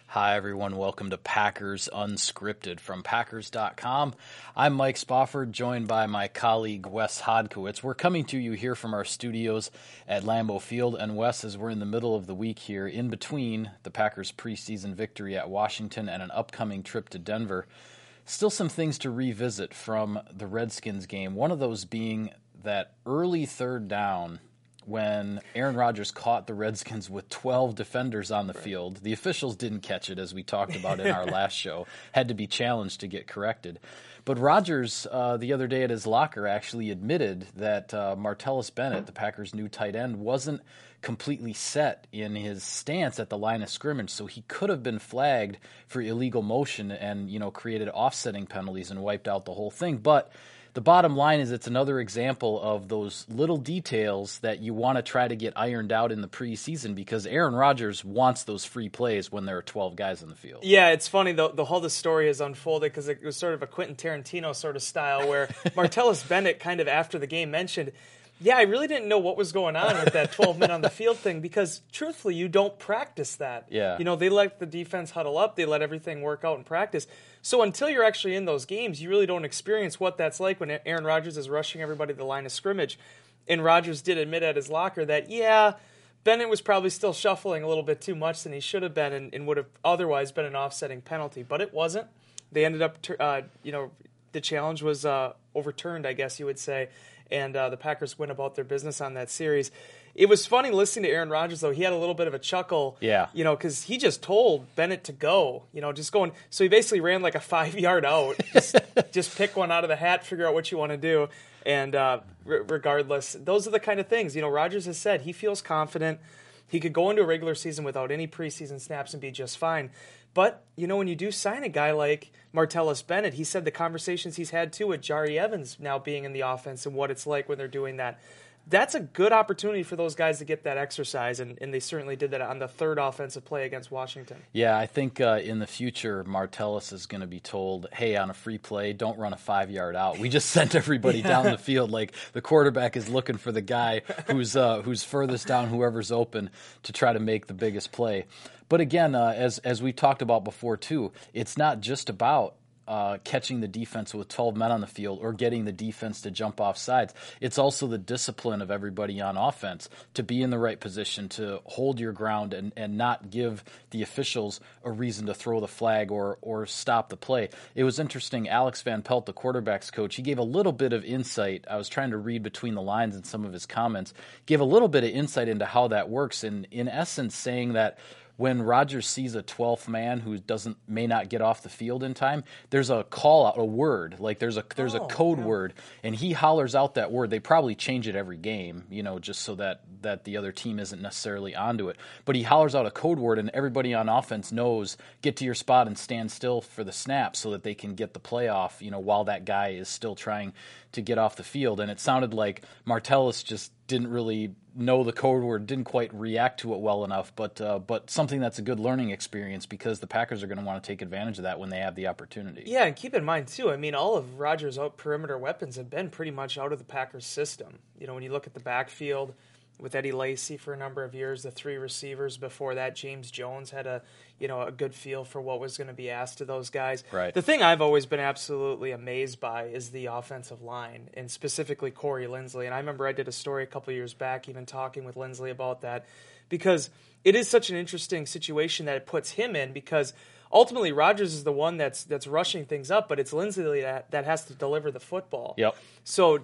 Hi, everyone. Welcome to Packers Unscripted from Packers.com. I'm Mike Spofford, joined by my colleague Wes Hodkowitz. We're coming to you here from our studios at Lambeau Field. And Wes, as we're in the middle of the week here, in between the Packers' preseason victory at Washington and an upcoming trip to Denver, still some things to revisit from the Redskins game. One of those being that early third down when Aaron Rodgers caught the Redskins with 12 defenders on the field. The officials didn't catch it, as we talked about in our last show. Had to be challenged to get corrected. But Rodgers, the other day at his locker, actually admitted that Martellus Bennett, the Packers' new tight end, wasn't completely set in his stance at the line of scrimmage, so he could have been flagged for illegal motion and, created offsetting penalties and wiped out the whole thing. But the bottom line is it's another example of those little details that you want to try to get ironed out in the preseason, because Aaron Rodgers wants those free plays when there are 12 guys in the field. Yeah, it's funny, the whole the story has unfolded because it was sort of a Quentin Tarantino sort of style where Martellus Bennett kind of after the game mentioned, yeah, I really didn't know what was going on with that 12 men on the field thing because, truthfully, you don't practice that. Yeah. They let the defense huddle up. They let everything work out in practice. So until you're actually in those games, you really don't experience what that's like when Aaron Rodgers is rushing everybody to the line of scrimmage. And Rodgers did admit at his locker that, yeah, Bennett was probably still shuffling a little bit too much than he should have been and would have otherwise been an offsetting penalty. But it wasn't. They ended up, the challenge was overturned, I guess you would say. And the Packers went about their business on that series. It was funny listening to Aaron Rodgers, though. He had a little bit of a chuckle, because he just told Bennett to go, just going. So he basically ran like a 5-yard out. Just pick one out of the hat, figure out what you want to do. And regardless, those are the kind of things. Rodgers has said he feels confident. He could go into a regular season without any preseason snaps and be just fine. But, when you do sign a guy like Martellus Bennett, he said the conversations he's had, too, with Jari Evans now being in the offense and what it's like when they're doing that. That's a good opportunity for those guys to get that exercise, and they certainly did that on the third offensive play against Washington. Yeah, I think in the future, Martellus is going to be told, hey, on a free play, don't run a 5-yard out. We just sent everybody down the field. Like, the quarterback is looking for the guy who's furthest down, whoever's open, to try to make the biggest play. But again, as we talked about before, too, it's not just about catching the defense with 12 men on the field or getting the defense to jump off sides. It's also the discipline of everybody on offense to be in the right position, to hold your ground and not give the officials a reason to throw the flag or stop the play. It was interesting. Alex Van Pelt, the quarterback's coach, he gave a little bit of insight. I was trying to read between the lines in some of his comments, gave a little bit of insight into how that works, and in essence saying that when Rodgers sees a 12th man who may not get off the field in time, there's a call out, a word, like there's a code word, and he hollers out that word. They probably change it every game, just so that the other team isn't necessarily onto it. But he hollers out a code word, and everybody on offense knows, get to your spot and stand still for the snap so that they can get the play off, while that guy is still trying to get off the field. And it sounded like Martellus just didn't really know the code word, didn't quite react to it well enough, but something that's a good learning experience because the Packers are going to want to take advantage of that when they have the opportunity. Yeah, and keep in mind, too, all of Rodgers' perimeter weapons have been pretty much out of the Packers system. When you look at the backfield with Eddie Lacy for a number of years, the 3 receivers before that, James Jones had a good feel for what was going to be asked of those guys. Right. The thing I've always been absolutely amazed by is the offensive line, and specifically Corey Linsley. And I remember I did a story a couple of years back even talking with Linsley about that, because it is such an interesting situation that it puts him in, because ultimately Rodgers is the one that's rushing things up, but it's Linsley that has to deliver the football. Yep. So,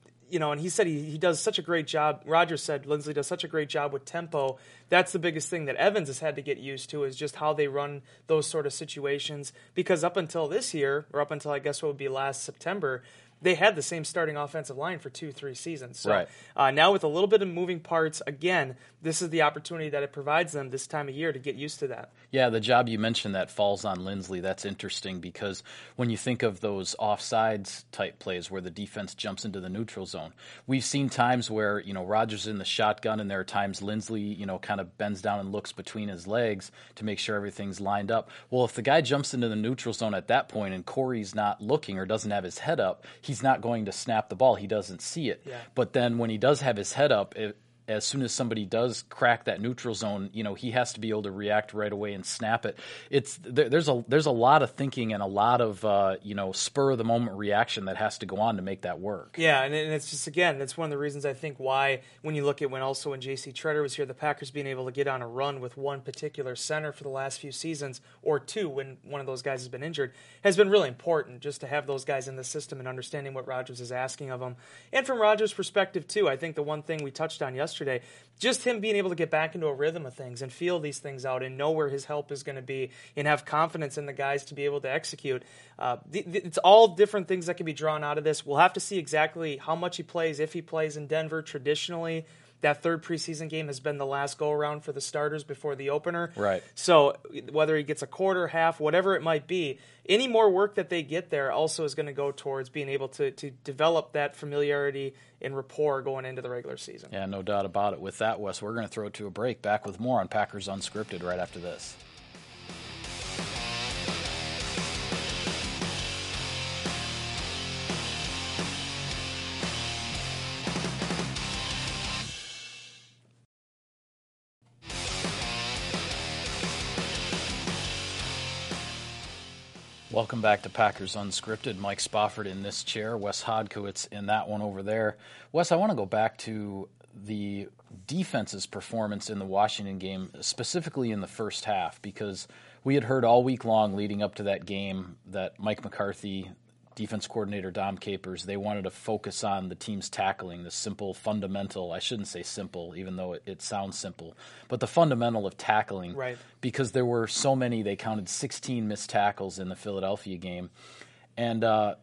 and he said he does such a great job. Rodgers said Linsley does such a great job with tempo. That's the biggest thing that Evans has had to get used to, is just how they run those sort of situations. Because up until this year, or up until I guess what would be last September, they had the same starting offensive line for 2-3 seasons. So right. Now with a little bit of moving parts, again, this is the opportunity that it provides them this time of year to get used to that. Yeah, the job you mentioned that falls on Linsley, that's interesting because when you think of those offsides type plays where the defense jumps into the neutral zone, we've seen times where, Rodgers in the shotgun, and there are times Linsley, kind of bends down and looks between his legs to make sure everything's lined up. Well, if the guy jumps into the neutral zone at that point and Corey's not looking or doesn't have his head up, he's not going to snap the ball. He doesn't see it. Yeah. But then when he does have his head up, as soon as somebody does crack that neutral zone, he has to be able to react right away and snap it. There's a lot of thinking and a lot of spur of the moment reaction that has to go on to make that work. Yeah, and it's just, again, that's one of the reasons I think why, when you look at when J.C. Tretter was here, the Packers being able to get on a run with one particular center for the last few seasons, or two when one of those guys has been injured, has been really important, just to have those guys in the system and understanding what Rodgers is asking of them. And from Rodgers' perspective, too, I think the one thing we touched on yesterday, just him being able to get back into a rhythm of things and feel these things out and know where his help is going to be and have confidence in the guys to be able to execute. It's all different things that can be drawn out of this. We'll have to see exactly how much he plays, if he plays in Denver. Traditionally, that third preseason game has been the last go-around for the starters before the opener. Right. So whether he gets a quarter, half, whatever it might be, any more work that they get there also is going to go towards being able to develop that familiarity and rapport going into the regular season. Yeah, no doubt about it. With that, Wes, we're going to throw it to a break. Back with more on Packers Unscripted right after this. Welcome back to Packers Unscripted. Mike Spofford in this chair, Wes Hodkiewicz in that one over there. Wes, I want to go back to the defense's performance in the Washington game, specifically in the first half, because we had heard all week long leading up to that game that Mike McCarthy, defense coordinator Dom Capers, they wanted to focus on the team's tackling, the simple fundamental, I shouldn't say simple, even though it sounds simple, but the fundamental of tackling. Right. Because there were so many, they counted 16 missed tackles in the Philadelphia game. And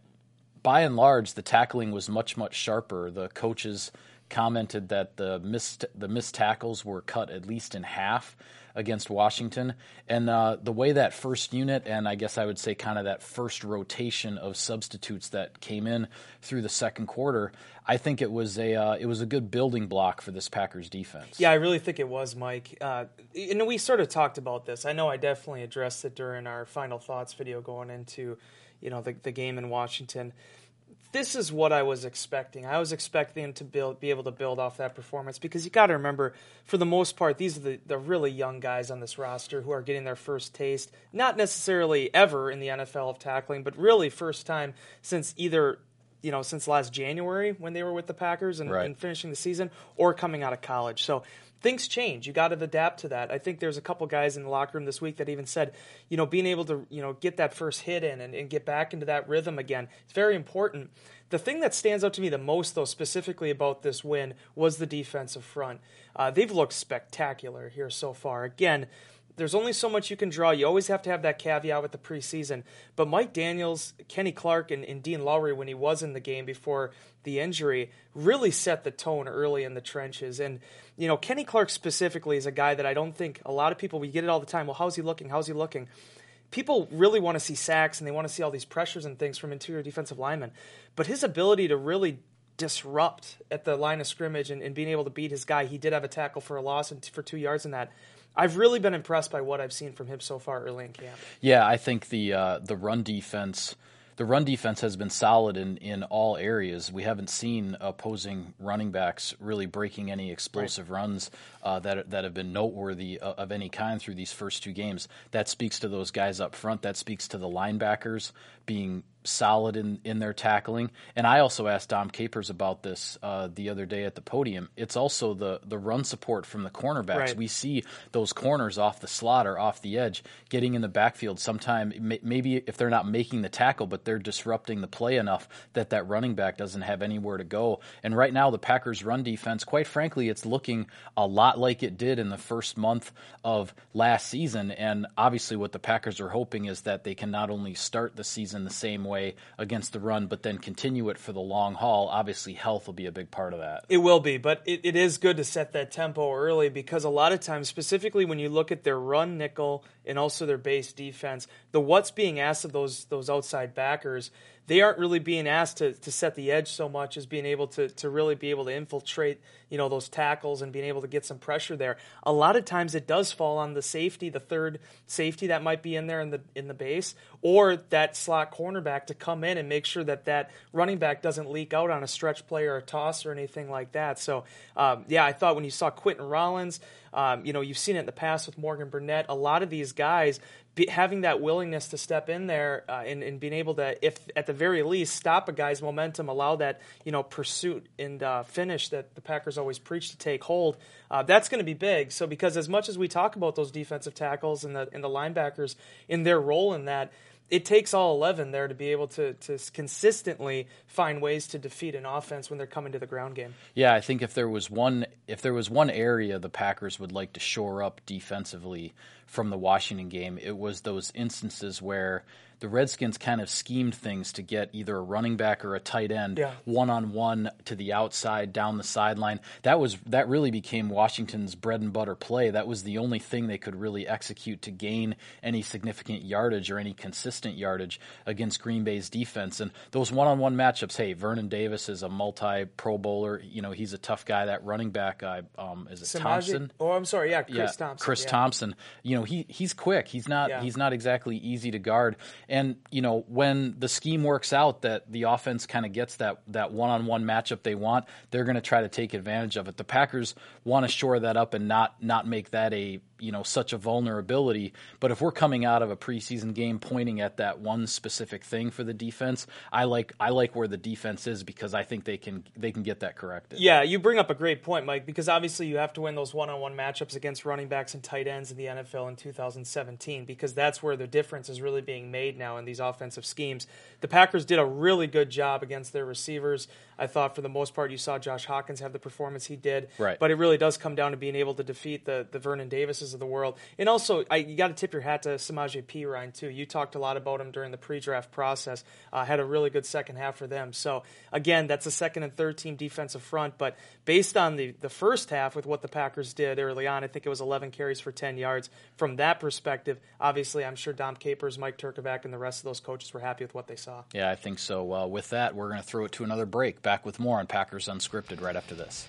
by and large, the tackling was much, much sharper. The coaches commented that the missed tackles were cut at least in half against Washington. And the way that first unit, and I guess I would say kind of that first rotation of substitutes that came in through the second quarter, I think it was a good building block for this Packers defense. Yeah, I really think it was, Mike. And we sort of talked about this. I know I definitely addressed it during our final thoughts video going into, the game in Washington. This is what I was expecting. I was expecting him to be able to build off that performance, because you got to remember, for the most part, these are the really young guys on this roster who are getting their first taste, not necessarily ever in the NFL of tackling, but really first time since either since last January when they were with the Packers and finishing the season, or coming out of college. So things change. You got to adapt to that. I think there's a couple guys in the locker room this week that even said, being able to, get that first hit in and get back into that rhythm again, it's very important. The thing that stands out to me the most, though, specifically about this win, was the defensive front. They've looked spectacular here so far. Again, there's only so much you can draw. You always have to have that caveat with the preseason. But Mike Daniels, Kenny Clark, and Dean Lowry, when he was in the game before the injury, really set the tone early in the trenches. And, Kenny Clark specifically is a guy that I don't think a lot of people, we get it all the time, well, how's he looking? How's he looking? People really want to see sacks and they want to see all these pressures and things from interior defensive linemen. But his ability to really disrupt at the line of scrimmage and being able to beat his guy, he did have a tackle for a loss and for 2 yards in that. I've really been impressed by what I've seen from him so far early in camp. Yeah, I think the run defense has been solid in all areas. We haven't seen opposing running backs really breaking any explosive runs that have been noteworthy of any kind through these first two games. That speaks to those guys up front. That speaks to the linebackers being solid in their tackling. And I also asked Dom Capers about this the other day at the podium. It's also the run support from the cornerbacks. Right. We see those corners off the slot or off the edge getting in the backfield. Sometime maybe if they're not making the tackle, but they're disrupting the play enough that running back doesn't have anywhere to go. And right now the Packers run defense, quite frankly, it's looking a lot like it did in the first month of last season. And obviously what the Packers are hoping is that they can not only start the season the same way against the run, but then continue it for the long haul. Obviously, health will be a big part of that. It will be, but it is good to set that tempo early, because a lot of times, specifically when you look at their run nickel and also their base defense, what's being asked of those outside backers, they aren't really being asked to set the edge so much as being able to really be able to infiltrate, those tackles and being able to get some pressure there. A lot of times it does fall on the safety, the third safety that might be in there in the base, or that slot cornerback to come in and make sure that running back doesn't leak out on a stretch play or a toss or anything like that. So, I thought when you saw Quentin Rollins, you've seen it in the past with Morgan Burnett, a lot of these guys having that willingness to step in there and being able to, if at the very least, stop a guy's momentum, allow that pursuit and finish that the Packers always preach to take hold. That's going to be big. So because as much as we talk about those defensive tackles and the linebackers in their role in that, it takes all 11 there to be able to consistently find ways to defeat an offense when they're coming to the ground game. Yeah, I think if there was one area the Packers would like to shore up defensively from the Washington game, it was those instances where the Redskins kind of schemed things to get either a running back or a tight end one-on-one to the outside, down the sideline. That really became Washington's bread and butter play. That was the only thing they could really execute to gain any significant yardage or any consistent yardage against Green Bay's defense. And those one-on-one matchups, hey, Vernon Davis is a multi-Pro Bowler. He's a tough guy. That running back, is it Thompson? Oh, I'm sorry, Chris Thompson. Chris Thompson. He's quick. He's not exactly easy to guard. And, when the scheme works out that the offense kind of gets that one-on-one matchup they want, they're going to try to take advantage of it. The Packers want to shore that up and not make that such a vulnerability. But if we're coming out of a preseason game pointing at that one specific thing for the defense, I like where the defense is because I think they can get that corrected. Yeah, you bring up a great point, Mike, because obviously you have to win those one-on-one matchups against running backs and tight ends in the NFL in 2017 because that's where the difference is really being made now in these offensive schemes. The Packers did a really good job against their receivers. I thought for the most part you saw Josh Hawkins have the performance he did. Right. But it really does come down to being able to defeat the Vernon Davises of the world. And also, you got to tip your hat to Samaje Perine, too. You talked a lot about him during the pre-draft process. Had a really good second half for them. So, again, that's a second and third team defensive front. But based on the first half with what the Packers did early on, I think it was 11 carries for 10 yards. From that perspective, obviously, I'm sure Dom Capers, Mike Turkovac, and the rest of those coaches were happy with what they saw. Yeah, I think so. With that, we're going to throw it to another break. Back with more on Packers Unscripted right after this.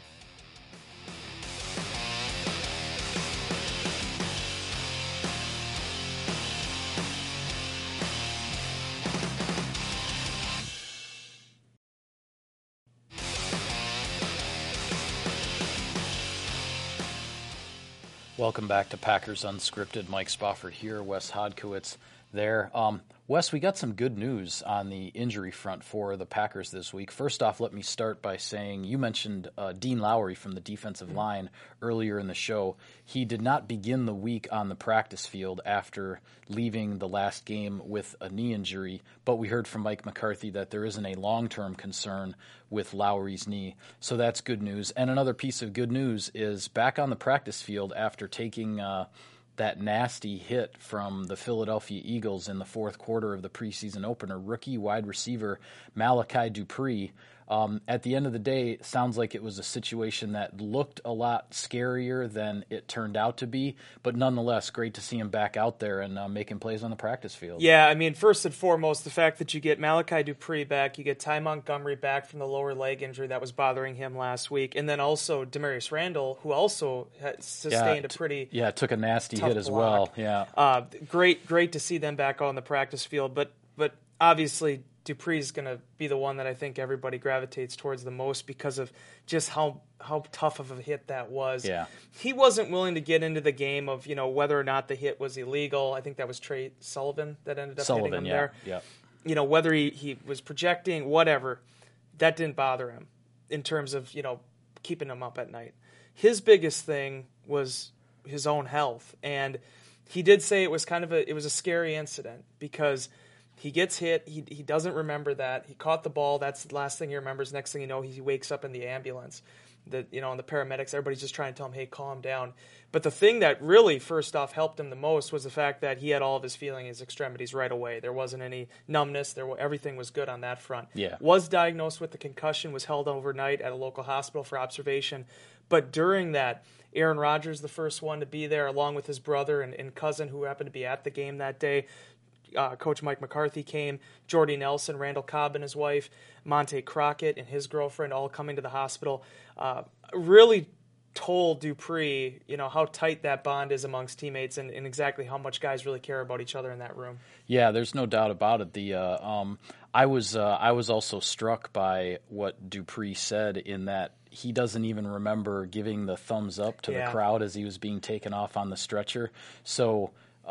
Welcome back to Packers Unscripted. Mike Spofford here, Wes Hodkiewicz there. Wes, we got some good news on the injury front for the Packers this week. First off, let me start by saying you mentioned Dean Lowry from the defensive line earlier in the show. He did not begin the week on the practice field after leaving the last game with a knee injury, but we heard from Mike McCarthy that there isn't a long-term concern with Lowry's knee, so that's good news. And another piece of good news is back on the practice field after taking that nasty hit from the Philadelphia Eagles in the fourth quarter of the preseason opener, rookie wide receiver Malachi Dupre. At the end of the day, it sounds like it was a situation that looked a lot scarier than it turned out to be, but nonetheless, great to see him back out there and making plays on the practice field. Yeah, I mean, first and foremost, the fact that you get Malachi Dupre back, you get Ty Montgomery back from the lower leg injury that was bothering him last week, and then also Demarius Randall, who also sustained a pretty took a nasty hit as block. well. Yeah, great to see them back on the practice field, but obviously Dupree's going to be the one that I think everybody gravitates towards the most because of just how tough of a hit that was. Yeah. He wasn't willing to get into the game of, whether or not the hit was illegal. I think that was Trey Sullivan that ended up hitting him there. Yeah. Whether he was projecting, whatever, that didn't bother him in terms of, keeping him up at night. His biggest thing was his own health. And he did say it was a scary incident because he gets hit. He doesn't remember that. He caught the ball. That's the last thing he remembers. Next thing you know, he wakes up in the ambulance. And the paramedics, everybody's just trying to tell him, hey, calm down. But the thing that really, first off, helped him the most was the fact that he had all of his feeling, his extremities right away. There wasn't any numbness. Everything was good on that front. Yeah. Was diagnosed with the concussion, was held overnight at a local hospital for observation. But during that, Aaron Rodgers, the first one to be there, along with his brother and cousin who happened to be at the game that day, Coach Mike McCarthy came, Jordy Nelson, Randall Cobb and his wife, Monte Crockett and his girlfriend all coming to the hospital. Really told Dupree, how tight that bond is amongst teammates and exactly how much guys really care about each other in that room. Yeah, there's no doubt about it. I was also struck by what Dupree said in that he doesn't even remember giving the thumbs up to the crowd as he was being taken off on the stretcher. So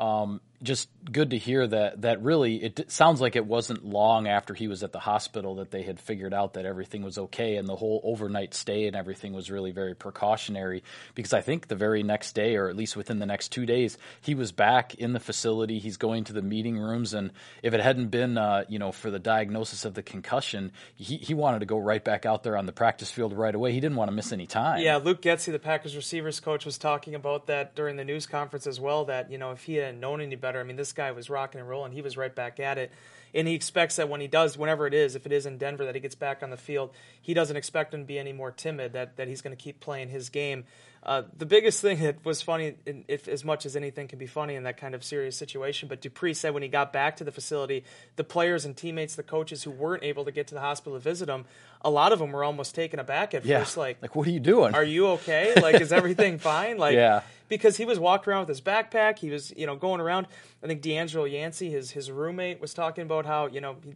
just good to hear that really it sounds like it wasn't long after he was at the hospital that they had figured out that everything was okay, and the whole overnight stay and everything was really very precautionary, because I think the very next day, or at least within the next 2 days, he was back in the facility. He's going to the meeting rooms, and if it hadn't been for the diagnosis of the concussion, he wanted to go right back out there on the practice field right away. He didn't want to miss any time. Yeah, Luke Getsy, the Packers receivers coach, was talking about that during the news conference as well, that if he hadn't known any better, I mean, this guy was rocking and rolling. He was right back at it. And he expects that when he does, whenever it is, if it is in Denver, that he gets back on the field, he doesn't expect him to be any more timid, that he's going to keep playing his game. The biggest thing that was funny, if as much as anything can be funny in that kind of serious situation, but Dupree said when he got back to the facility, the players and teammates, the coaches who weren't able to get to the hospital to visit him, a lot of them were almost taken aback at first. Like, what are you doing? Are you okay? Like, is everything fine? Because he was walking around with his backpack. He was, going around. I think D'Angelo Yancey, his roommate, was talking about how,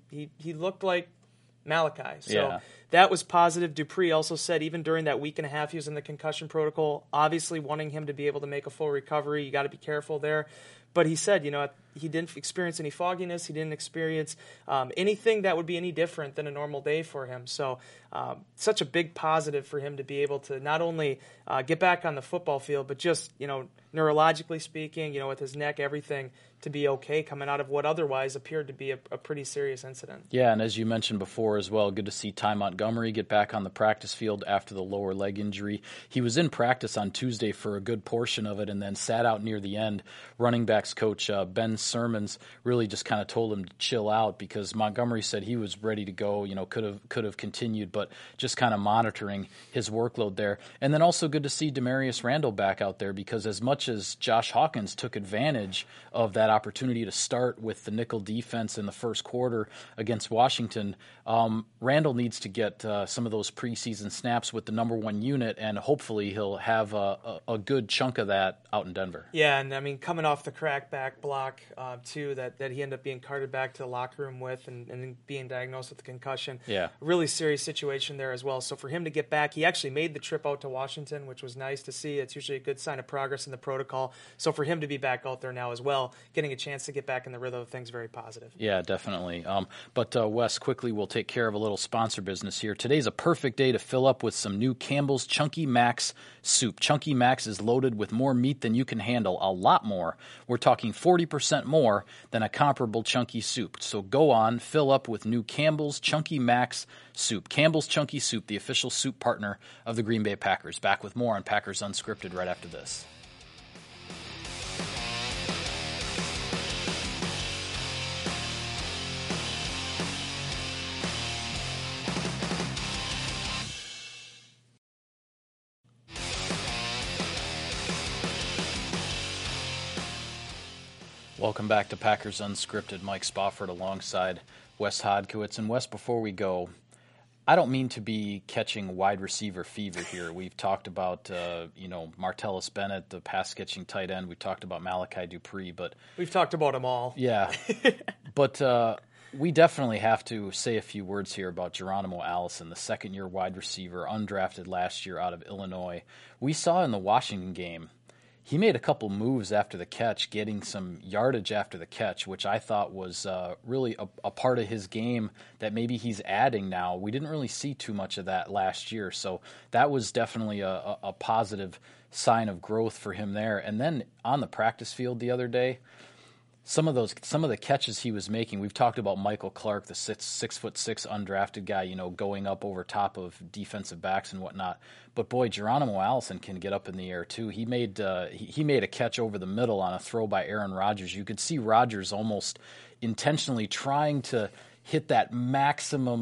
he looked like Malachi. So that was positive. Dupree also said even during that week and a half he was in the concussion protocol, obviously wanting him to be able to make a full recovery. You got to be careful there. But he said, he didn't experience any fogginess. He didn't experience anything that would be any different than a normal day for him. So such a big positive for him to be able to not only get back on the football field, but just, neurologically speaking, with his neck, everything, to be okay coming out of what otherwise appeared to be a pretty serious incident. Yeah, and as you mentioned before as well, good to see Ty Montgomery get back on the practice field after the lower leg injury. He was in practice on Tuesday for a good portion of it and then sat out near the end. Running backs coach Ben Sermons really just kind of told him to chill out, because Montgomery said he was ready to go, could have continued, but just kind of monitoring his workload there. And then also good to see Demarius Randall back out there, because as much as Josh Hawkins took advantage of that opportunity to start with the nickel defense in the first quarter against Washington, Randall needs to get some of those preseason snaps with the number one unit, and hopefully he'll have a good chunk of that out in Denver. Yeah, and I mean, coming off the crack back block, too, that he ended up being carted back to the locker room with and being diagnosed with a concussion. Yeah. Really serious situation there as well. So for him to get back, he actually made the trip out to Washington, which was nice to see. It's usually a good sign of progress in the protocol. So for him to be back out there now as well, getting a chance to get back in the rhythm of things, very positive. Yeah, definitely. But Wes, quickly, we'll take care of a little sponsor business here. Today's a perfect day to fill up with some new Campbell's Chunky Max soup. Chunky Max is loaded with more meat than you can handle, a lot more. We're talking 40% more than a comparable chunky soup. So go on, fill up with new Campbell's Chunky Max soup. Campbell's Chunky Soup, the official soup partner of the Green Bay Packers. Back with more on Packers Unscripted right after this. Welcome back to Packers Unscripted. Mike Spofford alongside Wes Hodkiewicz. And Wes, before we go, I don't mean to be catching wide receiver fever here. We've talked about, Martellus Bennett, the pass-catching tight end. We've talked about Malachi Dupree, but we've talked about them all. Yeah, but we definitely have to say a few words here about Geronimo Allison, the second-year wide receiver, undrafted last year out of Illinois. We saw in the Washington game, he made a couple moves after the catch, getting some yardage after the catch, which I thought was really a part of his game that maybe he's adding now. We didn't really see too much of that last year, so that was definitely a positive sign of growth for him there. And then on the practice field the other day, some of the catches he was making, we've talked about Michael Clark, the 6'6" undrafted guy, going up over top of defensive backs and whatnot. But boy, Geronimo Allison can get up in the air too. He made a catch over the middle on a throw by Aaron Rodgers. You could see Rodgers almost intentionally trying to hit that maximum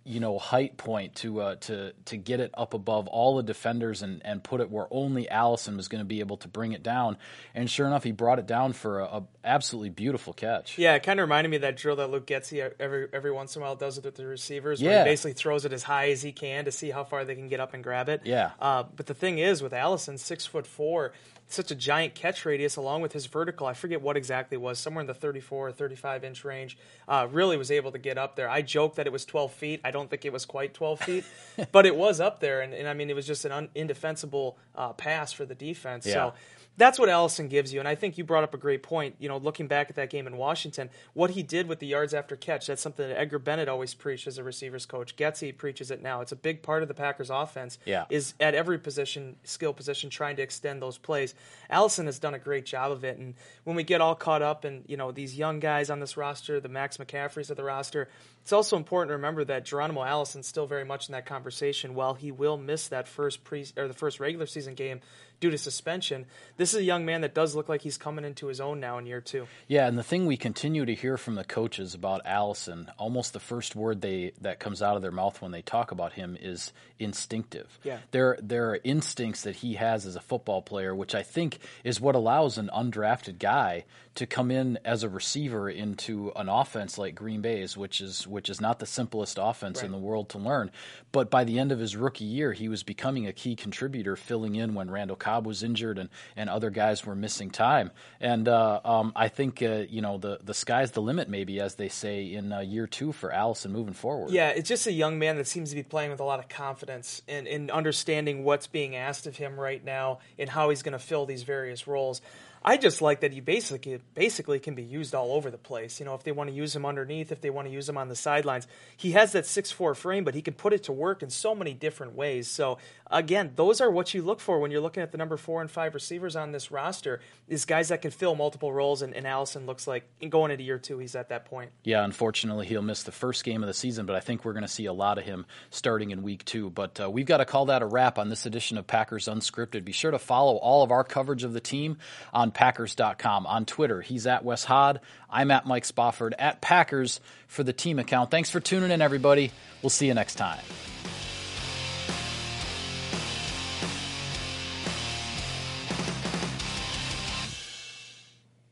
height point to get it up above all the defenders and put it where only Allison was going to be able to bring it down. And sure enough, he brought it down for a absolutely beautiful catch. Yeah, it kind of reminded me of that drill that Luke Getsy every once in a while does it with the receivers, where he basically throws it as high as he can to see how far they can get up and grab it. Yeah. But the thing is, with Allison, 6'4", such a giant catch radius along with his vertical, I forget what exactly it was, somewhere in the 34 or 35-inch range, really was able to get up there. I joked that it was 12 feet. I don't think it was quite 12 feet, but it was up there. And I mean, it was just an indefensible pass for the defense. Yeah. So that's what Allison gives you. And I think you brought up a great point, looking back at that game in Washington, what he did with the yards after catch, that's something that Edgar Bennett always preached as a receivers coach. Getsy preaches it now. It's a big part of the Packers offense, is at every skill position, trying to extend those plays. Allison has done a great job of it. And when we get all caught up in, these young guys on this roster, the Max McCaffreys of the roster, it's also important to remember that Geronimo Allison's still very much in that conversation. While he will miss that the first regular season game due to suspension, this is a young man that does look like he's coming into his own now in year 2. Yeah, and the thing we continue to hear from the coaches about Allison, almost the first word that comes out of their mouth when they talk about him is instinctive. Yeah. There are instincts that he has as a football player, which I think is what allows an undrafted guy to come in as a receiver into an offense like Green Bay's, which is not the simplest offense in the world to learn. But by the end of his rookie year, he was becoming a key contributor, filling in when Randall Cobb was injured and other guys were missing time. And I think the sky's the limit, maybe, as they say, in year 2 for Allison moving forward. Yeah, it's just a young man that seems to be playing with a lot of confidence and understanding what's being asked of him right now and how he's going to fill these various roles. I just like that he basically can be used all over the place. If they want to use him underneath, if they want to use him on the sidelines, he has that 6'4" frame, but he can put it to work in so many different ways. So again, those are what you look for when you're looking at the number 4 and 5 receivers on this roster, is guys that can fill multiple roles. And Allison looks like going into year 2, he's at that point. Yeah, unfortunately, he'll miss the first game of the season, but I think we're going to see a lot of him starting in week 2. But we've got to call that a wrap on this edition of Packers Unscripted. Be sure to follow all of our coverage of the team on Packers.com. On Twitter, he's at Wes Hod. I'm at Mike Spofford at Packers for the team account. Thanks for tuning in, everybody. We'll see you next time.